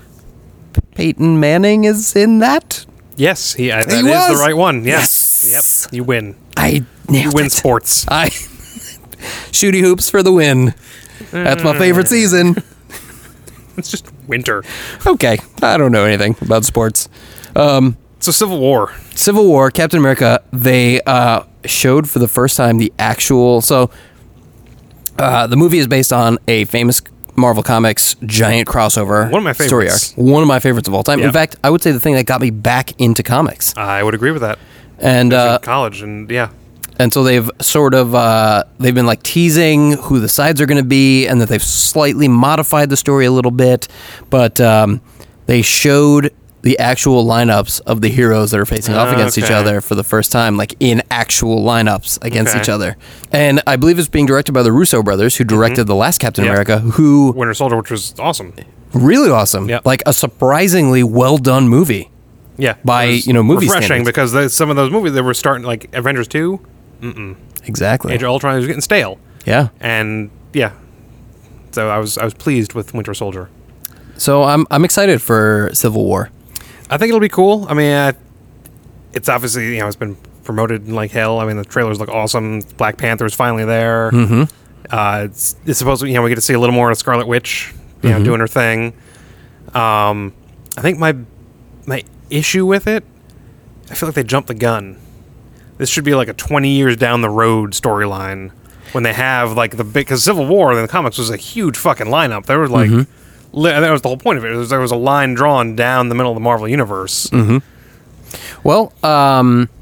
Peyton Manning is in that? Yes, he. I, that He is was? the right one. Yeah. Yes. Yep. You win. I nailed You win it. sports. I Shooty hoops for the win. That's my favorite season. It's just winter. Okay, I don't know anything about sports. Um, So Civil War. Civil War, Captain America. They uh, showed for the first time the actual. So uh, the movie is based on a famous Marvel Comics giant crossover. One of my story arc. favorites. One of my favorites of all time. In Yep. fact, I would say the thing that got me back into comics. I would agree with that. And I was uh, in college, and yeah, And so they've sort of, uh, they've been like teasing who the sides are going to be and that they've slightly modified the story a little bit. But um, they showed the actual lineups of the heroes that are facing off Oh, against each okay. other for the first time, like in actual lineups against Okay. each other. And I believe it's being directed by the Russo brothers, who directed the last Captain Yep. America, who Winter Soldier, which was awesome. really awesome. Yep. Like a surprisingly well done movie. Yeah, By, it was you know, movie refreshing standards. because the, some of those movies they were starting like Avengers two, Exactly. Age of Ultron was getting stale, Yeah. and yeah, so I was I was pleased with Winter Soldier. So I'm I'm excited for Civil War. I think it'll be cool. I mean, uh, it's obviously, you know, it's been promoted like hell. I mean, the trailers look awesome. Black Panther's finally there. Mm-hmm. Uh, it's, it's supposed to, you know, we get to see a little more of Scarlet Witch, you Mm-hmm. know, doing her thing. Um, I think my my issue with it, I feel like they jumped the gun. This should be like a twenty years down the road storyline when they have like the big, because Civil War in the comics was a huge fucking lineup. There was like, Mm-hmm. li- that was the whole point of it. Was there was a line drawn down the middle of the Marvel universe. Mm-hmm. Well, um,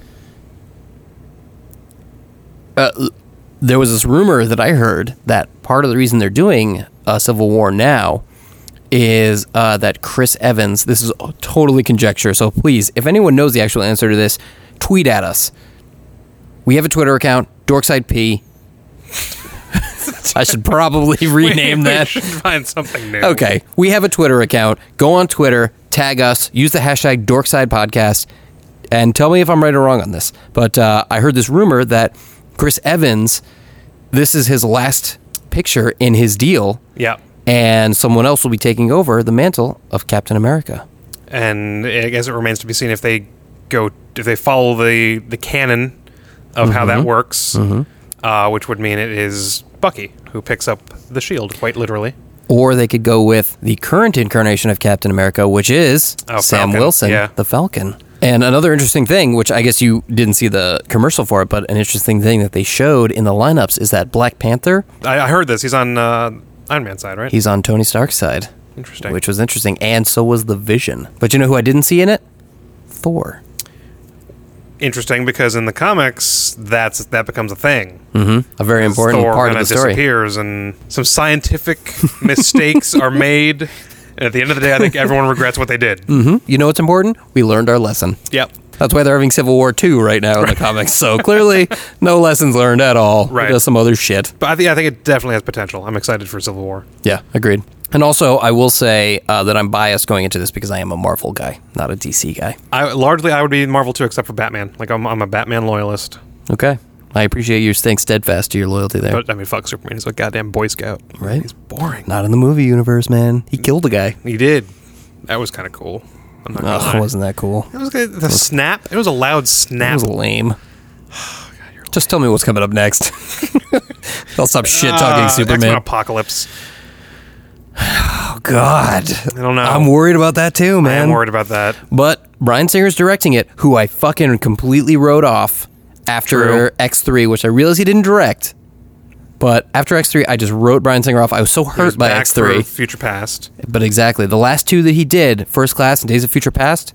uh, there was this rumor that I heard that part of the reason they're doing uh, Civil War now is uh, that Chris Evans, this is totally conjecture, so please, if anyone knows the actual answer to this, tweet at us. We have a Twitter account, DorksideP. I should probably rename we, that. We should find something new. Okay, we have a Twitter account. Go on Twitter, tag us, use the hashtag Dorkside Podcast, and tell me if I'm right or wrong on this. But uh, I heard this rumor that Chris Evans, this is his last picture in his deal, Yeah. and someone else will be taking over the mantle of Captain America. And I guess it remains to be seen if they go, if they follow the, the canon of how that works, uh, which would mean it is Bucky who picks up the shield, quite literally. Or they could go with the current incarnation of Captain America, which is Oh, Sam Falcon, Wilson, yeah. the Falcon. And another interesting thing, which I guess you didn't see the commercial for it, but an interesting thing that they showed in the lineups is that Black Panther, I, I heard this. He's on uh, Iron Man's side, right? he's on Tony Stark's side. Interesting. Which was interesting. And so was the Vision. But you know who I didn't see in it? Thor. Interesting, because in the comics, that's that becomes a thing. Mm-hmm. A very important Thor part of kinda the story. disappears, and some scientific mistakes are made. And at the end of the day, I think everyone regrets what they did. Mm-hmm. You know what's important? We learned our lesson. Yep. That's why they're having Civil War two right now in the comics. So clearly, no lessons learned at all. Right. Just some other shit. But I think I think it definitely has potential. I'm excited for Civil War. Yeah, agreed. And also, I will say uh, that I'm biased going into this because I am a Marvel guy, not a D C guy. I largely I would be Marvel too, except for Batman. Like I'm I'm a Batman loyalist. Okay. I appreciate you staying steadfast to your loyalty there. But I mean, fuck Superman. He's a goddamn Boy Scout. Right? He's boring. Not in the movie universe, man. He killed a guy. He did. That was kind of cool. I'm not gonna Ugh, lie. wasn't that cool? It was good. The snap. It was a loud That snap. was lame. Just tell me what's coming up next. I'll stop shit talking Uh, X-Men Superman. Apocalypse. Oh, God. I don't know. I'm worried about that too, man. I'm worried about that. But Bryan Singer's directing it, who I fucking completely wrote off after True. X three, which I realized he didn't direct. But after X three, I just wrote Bryan Singer off. I was so He was hurt by back X three. for Future Past. But exactly. The last two that he did, First Class and Days of Future Past,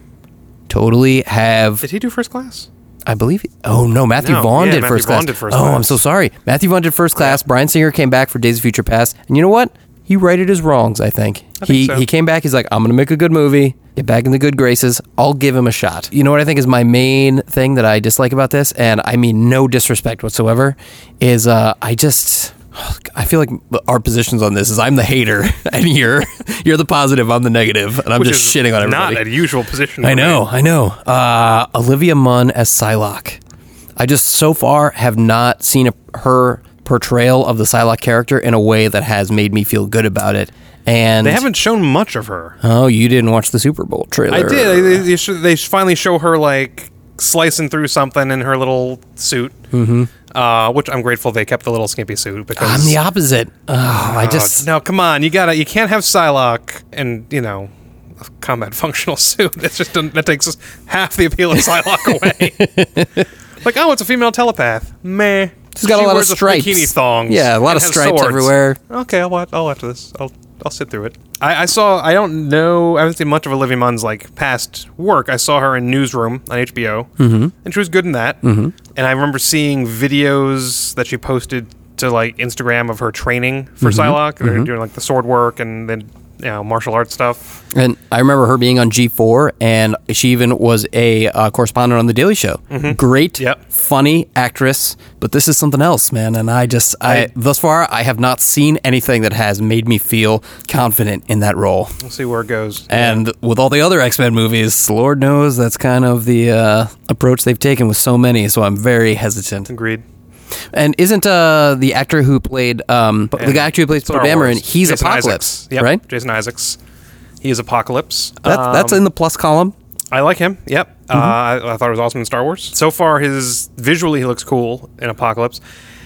totally have... Did he do First Class? I believe... Oh, no. Matthew No, Vaughn yeah, did Matthew First Vaughn Class. did First oh, Class. I'm so sorry. Matthew Vaughn did First Class. Bryan Singer came back for Days of Future Past. And you know what? He righted his wrongs, I think. I he think so. he came back. He's like, I'm going to make a good movie. Get back in the good graces. I'll give him a shot. You know what I think is my main thing that I dislike about this? And I mean no disrespect whatsoever. Is uh, I just... I feel like our positions on this is I'm the hater and you're you're the positive, I'm the negative, and I'm Which just is shitting on everybody. Not a usual position. I for know, me. I know. Uh, Olivia Munn as Psylocke. I just so far have not seen a, her portrayal of the Psylocke character in a way that has made me feel good about it. And They haven't shown much of her. Oh, you didn't watch the Super Bowl trailer? I did. They, they, sh- they finally show her like slicing through something in her little suit. Mm-hmm. Uh, which I'm grateful they kept the little skimpy suit because I'm the opposite. Oh, I Uh, just no, come on, you gotta, you can't have Psylocke and you know, a combat functional suit. It's just that takes half the appeal of Psylocke away. Like, oh, it's a female telepath. Meh. She's got She a lot of wears stripes. bikini thongs. Yeah, a lot and of has stripes swords. everywhere. Okay, I'll watch. I'll watch this. I'll I'll sit through it. I, I saw. I don't know. I haven't seen much of Olivia Munn's like past work. I saw her in Newsroom on H B O, mm-hmm. and she was good in that. Mm-hmm. And I remember seeing videos that she posted to like Instagram of her training for Mm-hmm. Psylocke. They're doing like the sword work and then you know martial arts stuff. And I remember her being on G four, and she even was a uh, correspondent on The Daily Show. Great, Yep. funny actress, but this is something else, man. And I just, I, I- thus far, I have not seen anything that has made me feel confident in that role. We'll see where it goes. And with all the other X-Men movies, Lord knows that's kind of the uh, approach they've taken with so many, so I'm very hesitant. Agreed. And isn't uh, the actor who played, um, the And guy who plays Star Peter Dameron, Wars. he's Jason Apocalypse, Isaacs. Yep, right? Jason Isaacs. He is Apocalypse. That's, that's Um, in the plus column. I like him. Yep. Mm-hmm. Uh, I, I thought it was awesome in Star Wars. So far, his visually he looks cool in Apocalypse.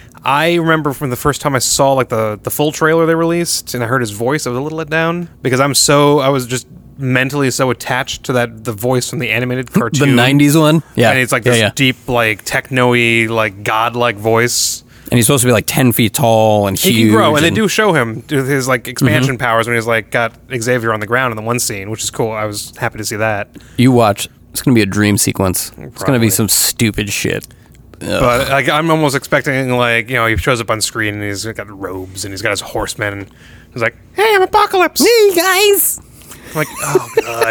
I remember from the first time I saw like the the full trailer they released, and I heard his voice, I was a little let down because I'm so I was just mentally so attached to that the voice from the animated The cartoon, nineties one? Yeah. and it's like yeah, this yeah. deep like techno-y like godlike voice. And he's supposed to be like ten feet tall and He huge. can grow, and they and- do show him with his like expansion Mm-hmm. powers when he's like got Xavier on the ground in the one scene, which is cool. I was happy to see that. You watch. It's going to be a dream sequence. It's going to Probably. be some stupid shit. But like, I'm almost expecting like you know he shows up on screen and he's got robes and he's got his horsemen and he's like, "Hey, I'm Apocalypse." Hey, guys! I'm like, oh god,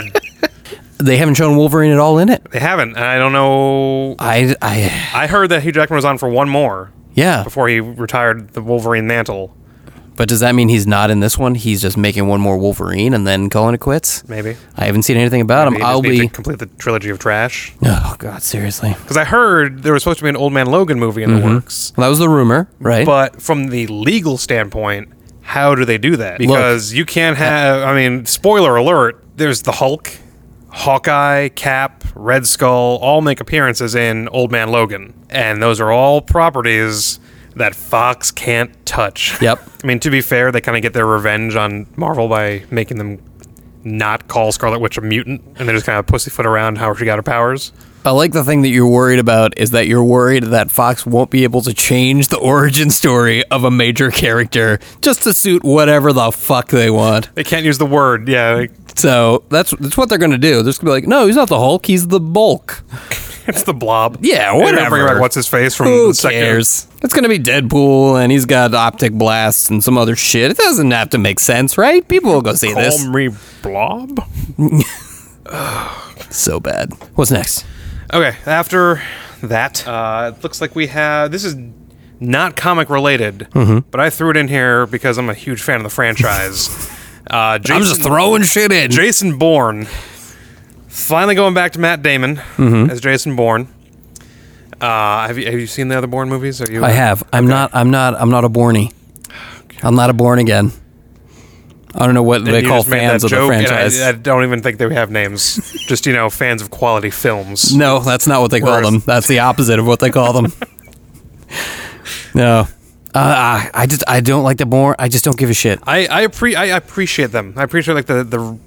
They haven't shown Wolverine at all in it. they haven't. And I don't know. I, I, I heard that Hugh Jackman was on for one more yeah. before he retired the Wolverine mantle. But does that mean he's not in this one? He's just making one more Wolverine and then calling it quits? Maybe. I haven't seen anything about Maybe him. he I'll just needs be. to complete the trilogy of trash. Oh, God, seriously. Because I heard there was supposed to be an Old Man Logan movie in the works. Well, that was the rumor, right? But from the legal standpoint, how do they do that? Because you can't have, I mean, spoiler alert, there's the Hulk, Hawkeye, Cap, Red Skull, all make appearances in Old Man Logan. And those are all properties that Fox can't touch. Yep. I mean, to be fair, they kind of get their revenge on Marvel by making them not call Scarlet Witch a mutant and then just kind of pussyfoot around how she got her powers. I like the thing that you're worried about is that you're worried that Fox won't be able to change the origin story of a major character just to suit whatever the fuck they want. They can't use the word, yeah. Like, so that's that's what they're going to do. They're just going to be like, no, he's not the Hulk, he's the Bulk. it's the Blob. Yeah, And they're whatever. bringing back what's his face from Who the second. cares? It's going to be Deadpool, and he's got optic blasts and some other shit. It doesn't have to make sense, right? People will go see Call this. me Blob. So bad. What's next? Okay, after that, uh, it looks like we have. This is not comic related, Mm-hmm. but I threw it in here because I'm a huge fan of the franchise. Uh, Jason, I'm just throwing shit in. Jason Bourne. Finally going back to Matt Damon Mm-hmm. as Jason Bourne. Uh, have you have you seen the other Bourne movies? Are you? I have. I'm not. I'm not. I'm not a Borny. I'm not a born again. I don't know what And they you call just made fans that of the joke, and franchise. I, I don't even think they have names. Just you know, fans of quality films. No, that's not what they call Whereas- them. That's the opposite of what they call them. No, uh, I just I don't like the Born. I just don't give a shit. I I, appre- I appreciate them. I appreciate like the the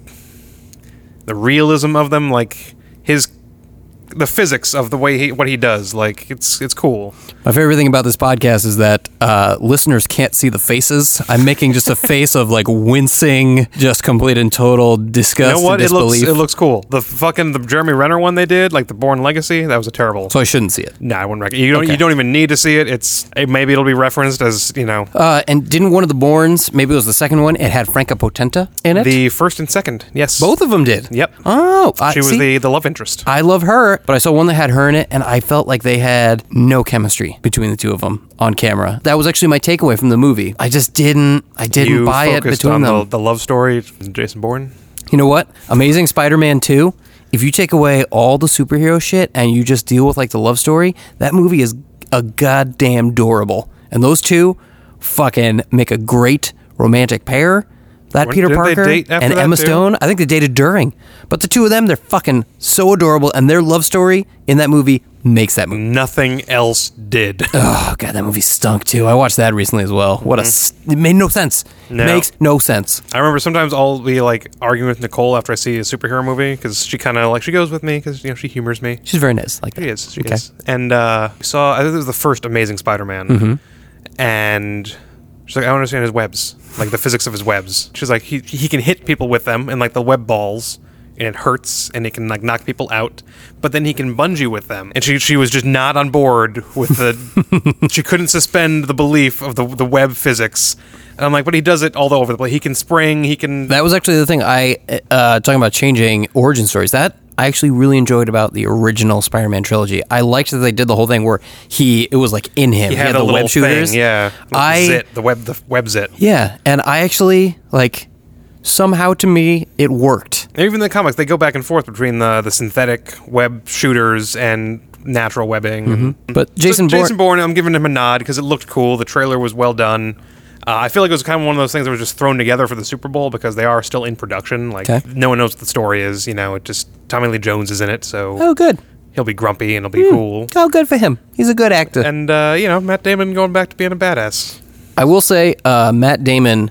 the realism of them, like his the physics of the way he what he does. Like it's it's cool. My favorite thing about this podcast is that uh, listeners can't see the faces. I'm making just a face of like wincing, just complete and total disgust You know what? and It looks disbelief. it looks cool. The fucking the Jeremy Renner one they did, like the Bourne Legacy, that was a terrible. so I shouldn't see it. No, I wouldn't recommend. You don't. Okay. You don't even need to see it. It's it, maybe it'll be referenced as you know Uh, and didn't one of the Bournes, maybe it was the second one, it had Franca Potenta in it? the first and second. Yes, Both of them did. Yep. Oh, I, She was see, the the love interest. I love her, but I saw one that had her in it, and I felt like they had no chemistry between the two of them on camera. That was actually my takeaway from the movie. I just didn't, I didn't you buy it focused between on them. the, the love story, Jason Bourne. You know what? Amazing Spider-Man two. If you take away all the superhero shit and you just deal with like the love story, that movie is a goddamn adorable. And those two fucking make a great romantic pair. That When- Peter didn't they Parker date after and that, Emma too? Stone, I think they dated during. But the two of them, they're fucking so adorable, and their love story in that movie makes that movie. Nothing else did. Oh god, that movie stunk too. I watched that recently as well. What a s- it made no sense. No. Makes no sense. I remember sometimes I'll be like arguing with Nicole after I see a superhero movie because she kind of like she goes with me because you know she humors me. She's very nice. Like that. She is. She Okay. is. And uh, we saw. I think it was the first Amazing Spider-Man, Mm-hmm. and she's like, I don't understand his webs, like the physics of his webs. She's like, he he can hit people with them and like the web balls, and it hurts, and it can like knock people out. But then he can bungee with them, and she she was just not on board with the. She couldn't suspend the belief of the the web physics. And I'm like, but he does it all over the place. He can spring. He can. That was actually the thing I uh, talking about changing origin stories. That I actually really enjoyed about the original Spider-Man trilogy. I liked that they did the whole thing where he it was like in him. he had, the a little web shooters. thing, yeah. With the I- zit, the web, the web zit. Yeah, and I actually like somehow to me it worked. And even in the comics, they go back and forth between the the synthetic web shooters and natural webbing. Mm-hmm. But Jason so Bourne- Jason Bourne, I'm giving him a nod because it looked cool. The trailer was well done. Uh, I feel like it was kind of one of those things that was just thrown together for the Super Bowl because they are still in production. Like Okay. no one knows what the story is. You know, it just Tommy Lee Jones is in it, so Oh, good. he'll be grumpy and it'll be cool. Oh, good for him. He's a good actor. And uh, you know, Matt Damon going back to being a badass. I will say, uh, Matt Damon,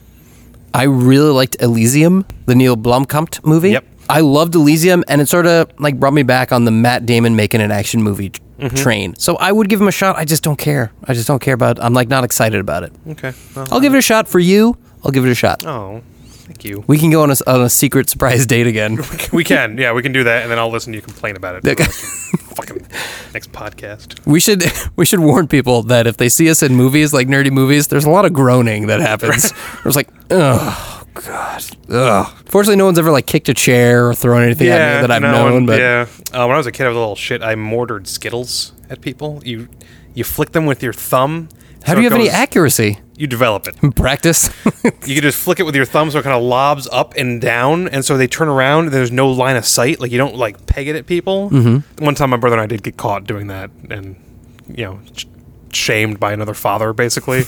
I really liked Elysium, the Neil Blomkamp movie. Yep. I loved Elysium, and it sort of like brought me back on the Matt Damon making an action movie t- Mm-hmm. train. So I would give him a shot. I just don't care. I just don't care about. I'm like not excited about it. Okay. Well, I'll give it a shot for you. I'll give it a shot. oh, thank you. We can go on a, on a secret surprise date again. We can, yeah, we can do that, and then I'll listen to you complain about it. Okay. Fucking next podcast. We should we should warn people that if they see us in movies like nerdy movies, there's a lot of groaning that happens. It's like, oh god, ugh. Fortunately, no one's ever like kicked a chair or thrown anything at me that I've no, known. and- But yeah, uh, when I was a kid, I was a little shit. I mortared Skittles at people. You you flick them with your thumb. how so do you it have any goes- accuracy? You develop it. Practice. You can just flick it with your thumb, so it kind of lobs up and down, and so they turn around. And there's no line of sight. Like you don't like peg it at people. Mm-hmm. One time, my brother and I did get caught doing that, and you know, sh- shamed by another father, basically.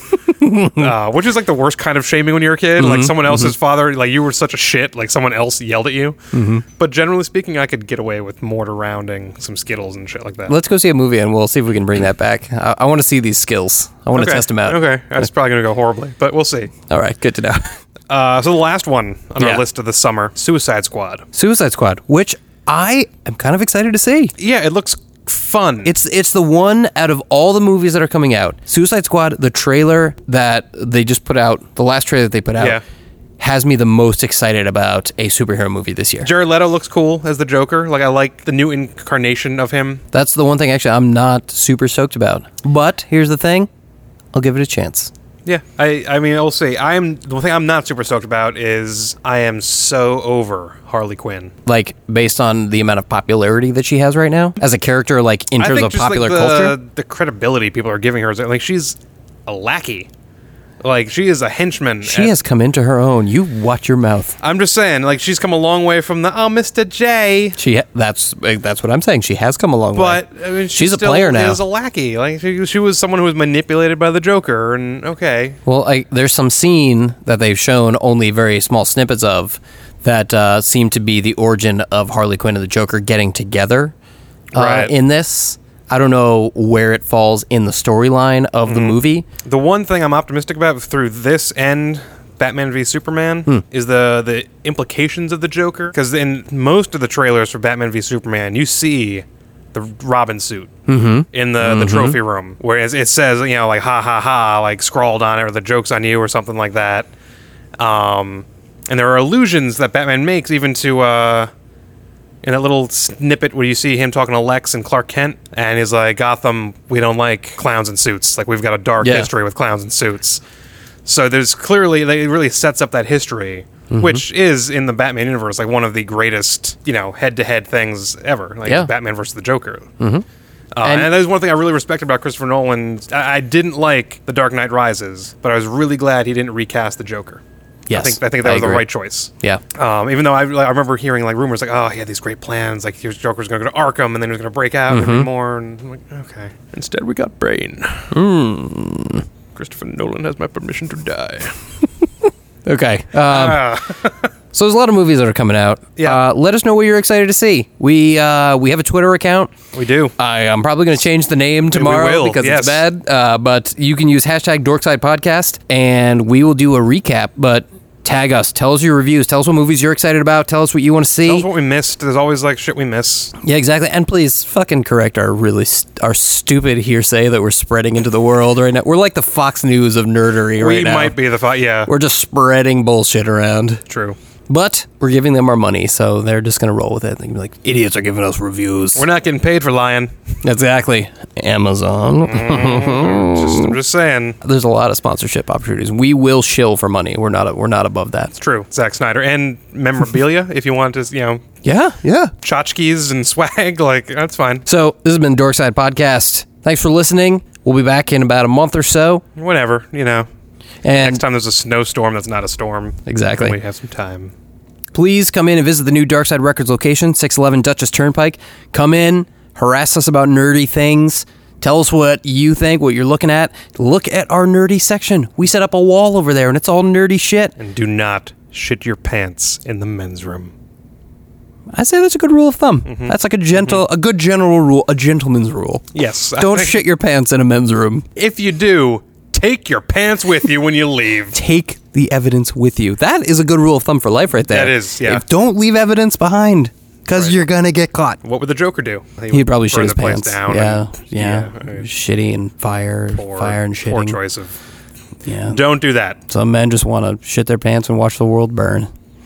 uh, which is like the worst kind of shaming when you're a kid. Like someone else's father, like you were such a shit, like someone else yelled at you. Mm-hmm. But generally speaking, I could get away with mortar rounding some Skittles and shit like that. Let's go see a movie and we'll see if we can bring that back. I, I want to see these skills. I want to Okay. test them out. Okay, that's probably gonna go horribly, but we'll see. All right, good to know. Uh, so the last one on Yeah. our list of the summer, Suicide Squad. Suicide Squad, which I am kind of excited to see. Yeah, it looks fun. It's it's the one out of all the movies that are coming out. Suicide Squad, the trailer that they just put out, the last trailer that they put out, Yeah. has me the most excited about a superhero movie this year. Jared Leto looks cool as the Joker. Like, I like the new incarnation of him. That's the one thing actually I'm not super stoked about. But here's the thing, I'll give it a chance. Yeah, I, I mean, I'll say I'm the one thing I'm not super stoked about is I am so over Harley Quinn. Like based on the amount of popularity that she has right now as a character, like in I terms think of just popular like the, culture. the credibility people are giving her is like she's a lackey. Like, she is a henchman. She at- has come into her own. You watch your mouth. I'm just saying, like, she's come a long way from the, oh, Mister J. She ha- that's that's what I'm saying. She has come a long But, way. I mean, she She's a still player now. is a lackey. Like, she, she was someone who was manipulated by the Joker, and okay. Well, I, there's some scene that they've shown only very small snippets of that uh, seem to be the origin of Harley Quinn and the Joker getting together uh, Right. in this. I don't know where it falls in the storyline of Mm-hmm. the movie. The one thing I'm optimistic about through this and Batman v Superman Hmm. is the the implications of the Joker. Because in most of the trailers for Batman v Superman, you see the Robin suit Mm-hmm. in the, the trophy room, whereas it says, you know, like ha ha ha, like scrawled on it, or the joke's on you, or something like that. Um, and there are allusions that Batman makes even to uh, in that little snippet where you see him talking to Lex and Clark Kent, and he's like, Gotham, we don't like clowns in suits. Like, we've got a dark Yeah. history with clowns in suits. So there's clearly, it really sets up that history, Mm-hmm. which is in the Batman universe, like one of the greatest, you know, head-to-head things ever. Like Yeah. Batman versus the Joker. Mm-hmm. Uh, And- and, that is one thing I really respect about Christopher Nolan. I, I didn't like The Dark Knight Rises, but I was really glad he didn't recast the Joker. Yes, I think I think that I was the agree. right choice. Yeah. Um, even though I, like, I remember hearing like rumors like, oh, he had these great plans, like his Joker's going to go to Arkham, and then he was going to break out Mm-hmm. and be more. And I'm like, okay. Instead, we got Bane. Hmm. Christopher Nolan has my permission to die. Okay. Um, Ah. so there's a lot of movies that are coming out. Yeah. Uh, let us know what you're excited to see. We uh, we have a Twitter account. We do. I, I'm probably going to change the name tomorrow will, because yes. it's bad. Uh, but you can use hashtag Dorkside Podcast, and we will do a recap. But tag us. Tell us your reviews. Tell us what movies you're excited about. Tell us what you want to see. Tell us what we missed. There's always like shit we miss. Yeah, exactly. And please fucking correct our really st- our stupid hearsay that we're spreading into the world right now. We're like the Fox News of nerdery right we now. might be the fight. Yeah, We're just spreading bullshit around. true. But we're giving them our money, so they're just going to roll with it. They're gonna be like, idiots are giving us reviews. We're not getting paid for lying. Exactly. Amazon. Just, I'm just saying. There's a lot of sponsorship opportunities. We will shill for money. We're not we're not above that. It's true. Zack Snyder. And memorabilia, if you want to, you know, Yeah, yeah. tchotchkes and swag, like, that's fine. So this has been Dorkside Podcast. Thanks for listening. We'll be back in about a month or so. Whatever, you know. And Next time there's a snowstorm that's not a storm. Exactly. Then we have some time. please come in and visit the new Darkside Records location, six eleven Duchess Turnpike. Come in, harass us about nerdy things. Tell us what you think, what you're looking at. Look at our nerdy section. We set up a wall over there, and it's all nerdy shit. And do not shit your pants in the men's room. I say that's a good rule of thumb. That's like a gentle, a good general rule, a gentleman's rule. Yes. I Don't think shit your pants in a men's room. If you do, take your pants with you when you leave. Take the evidence with you. That is a good rule of thumb for life right there. That is, yeah. If, don't leave evidence behind, because Right. you're going to get caught. What would the Joker do? He'd probably shit burn his the place pants. down. Yeah, and- yeah. I mean, Shitty and fire, poor, fire and Poor shitting. choice of. Yeah. Don't do that. Some men just want to shit their pants and watch the world burn.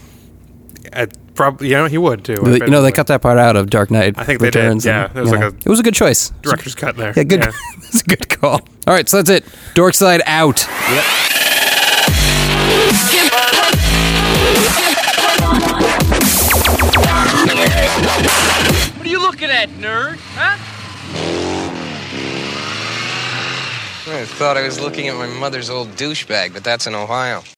I probably, you know, he would too. I You bet know, he they would. cut that part out of Dark Knight I think they did, Returns. yeah. and, It was you like know, a it was a good choice. director's cut there. Yeah, good. Yeah. It's a good call. All right, so that's it. Dorkside out. What are you looking at, nerd? Huh? I thought I was looking at my mother's old douchebag, but that's in Ohio.